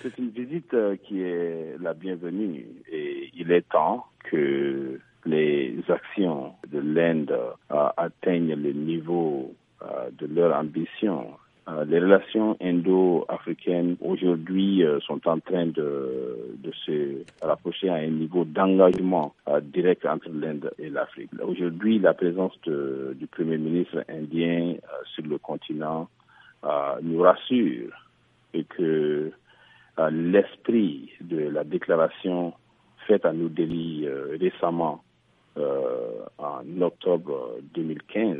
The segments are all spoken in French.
C'est une visite qui est la bienvenue et il est temps que les actions de l'Inde atteignent le niveau de leur ambition. Les relations indo-africaines aujourd'hui sont en train de se rapprocher à un niveau d'engagement direct entre l'Inde et l'Afrique. Aujourd'hui, la présence du Premier ministre indien sur le continent nous rassure et que l'esprit de la déclaration faite à New Delhi récemment en octobre 2015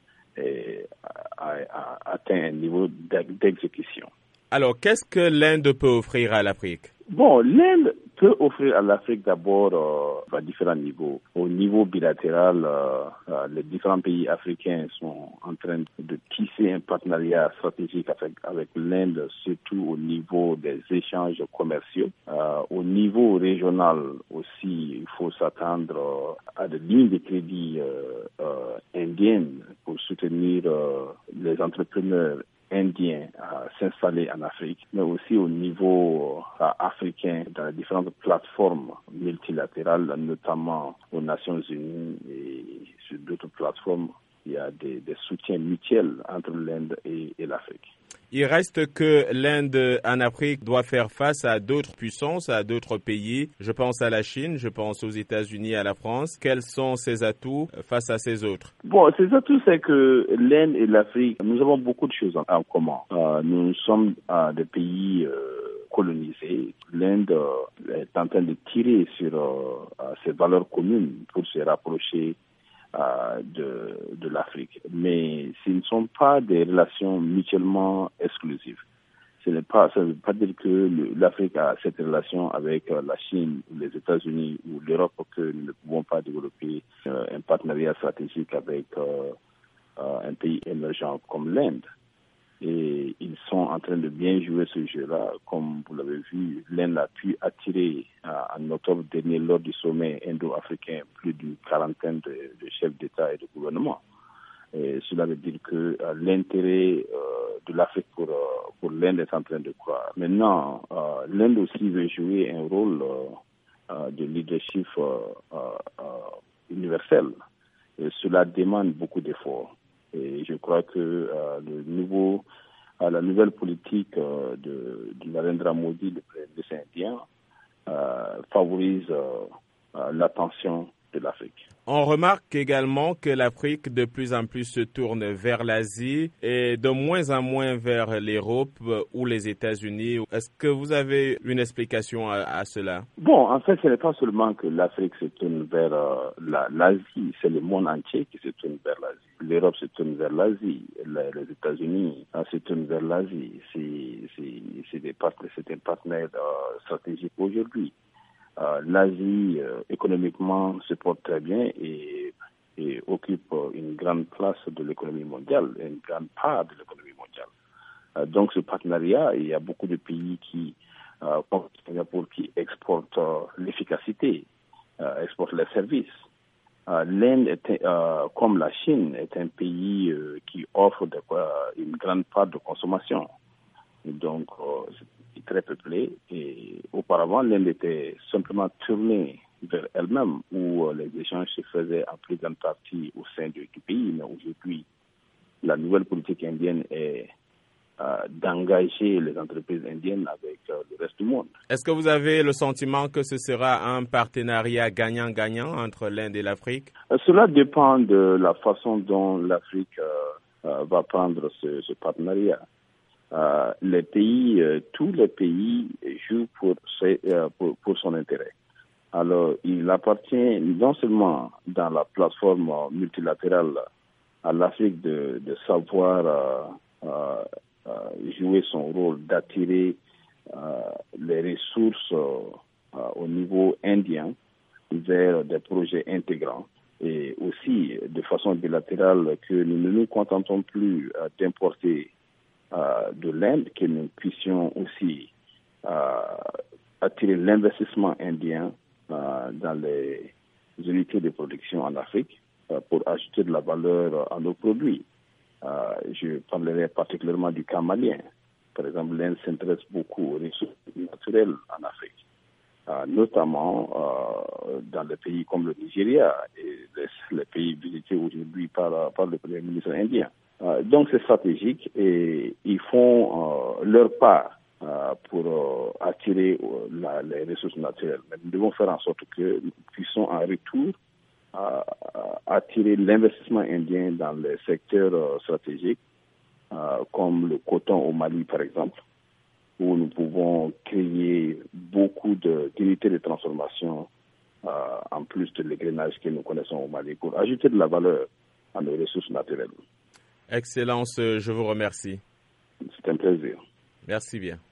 a atteint un niveau d'exécution. Alors, qu'est-ce que l'Inde peut offrir à l'Afrique? Bon, l'Inde peut offrir à l'Afrique d'abord à différents niveaux. Au niveau bilatéral, les différents pays africains sont en train de tisser un partenariat stratégique avec l'Inde, surtout au niveau des échanges commerciaux. Au niveau régional aussi, il faut s'attendre à des lignes de crédit indiennes pour soutenir les entrepreneurs indiens à s'installer en Afrique, mais aussi au niveau africain dans les différentes plateformes multilatérales, notamment aux Nations Unies et sur d'autres plateformes. Il y a des soutiens mutuels entre l'Inde et l'Afrique. Il reste que l'Inde en Afrique doit faire face à d'autres puissances, à d'autres pays. Je pense à la Chine, je pense aux États-Unis, à la France. Quels sont ses atouts face à ces autres? Bon, ces atouts, c'est que l'Inde et l'Afrique, nous avons beaucoup de choses en commun. Nous sommes des pays colonisés. L'Inde est en train de tirer sur ses valeurs communes pour se rapprocher de l'Afrique. Mais ce ne sont pas des relations mutuellement exclusives. Ça ne veut pas dire que l'Afrique a cette relation avec la Chine, ou les États-Unis ou l'Europe que nous ne pouvons pas développer un partenariat stratégique avec un pays émergent comme l'Inde. Et ils sont en train de bien jouer ce jeu-là. Comme vous l'avez vu, l'Inde a pu attirer en octobre dernier, lors du sommet indo-africain, plus d'une quarantaine de chefs d'État et de gouvernement. Et cela veut dire que l'intérêt de l'Afrique pour l'Inde est en train de croître. Maintenant, l'Inde aussi veut jouer un rôle de leadership universel. Et cela demande beaucoup d'efforts. Et je crois que la nouvelle politique de Narendra Modi, le Premier ministre indien, favorise l'attention de l'Afrique. On remarque également que l'Afrique de plus en plus se tourne vers l'Asie et de moins en moins vers l'Europe ou les États-Unis. Est-ce que vous avez une explication à cela? Bon, en fait, ce n'est pas seulement que l'Afrique se tourne vers l'Asie, c'est le monde entier qui se tourne vers l'Asie. L'Europe se tourne vers l'Asie, les États-Unis se tournent vers l'Asie. C'est un partenaire stratégique aujourd'hui. L'Asie, économiquement, se porte très bien et occupe une grande place de l'économie mondiale, une grande part de l'économie mondiale. Donc, ce partenariat, il y a beaucoup de pays comme Singapour, qui exportent l'efficacité, exportent les services. L'Inde, comme la Chine, est un pays qui offre une grande part de consommation. Donc, c'est très peuplé. Et auparavant, l'Inde était simplement tournée vers elle-même, où les échanges se faisaient en plus grande partie au sein du pays. Mais aujourd'hui, la nouvelle politique indienne est d'engager les entreprises indiennes avec le reste du monde. Est-ce que vous avez le sentiment que ce sera un partenariat gagnant-gagnant entre l'Inde et l'Afrique? Cela dépend de la façon dont l'Afrique va prendre ce partenariat. Tous les pays jouent pour son intérêt. Alors, il appartient non seulement dans la plateforme multilatérale à l'Afrique de savoir jouer son rôle d'attirer les ressources au niveau indien vers des projets intégrants. Et aussi, de façon bilatérale, que nous ne nous contentons plus d'importer de l'Inde, que nous puissions aussi attirer l'investissement indien dans les unités de production en Afrique pour ajouter de la valeur à nos produits. Je parlerai particulièrement du cas malien. Par exemple, l'Inde s'intéresse beaucoup aux ressources naturelles en Afrique, notamment dans des pays comme le Nigeria et les pays visités aujourd'hui par le Premier ministre indien. Donc c'est stratégique et ils font leur part pour attirer les ressources naturelles. Mais nous devons faire en sorte que nous puissions en retour attirer l'investissement indien dans les secteurs stratégiques, comme le coton au Mali par exemple, où nous pouvons créer beaucoup d'unités de transformation en plus de l'égrenage que nous connaissons au Mali pour ajouter de la valeur à nos ressources naturelles. Excellence, je vous remercie. C'est un plaisir. Merci bien.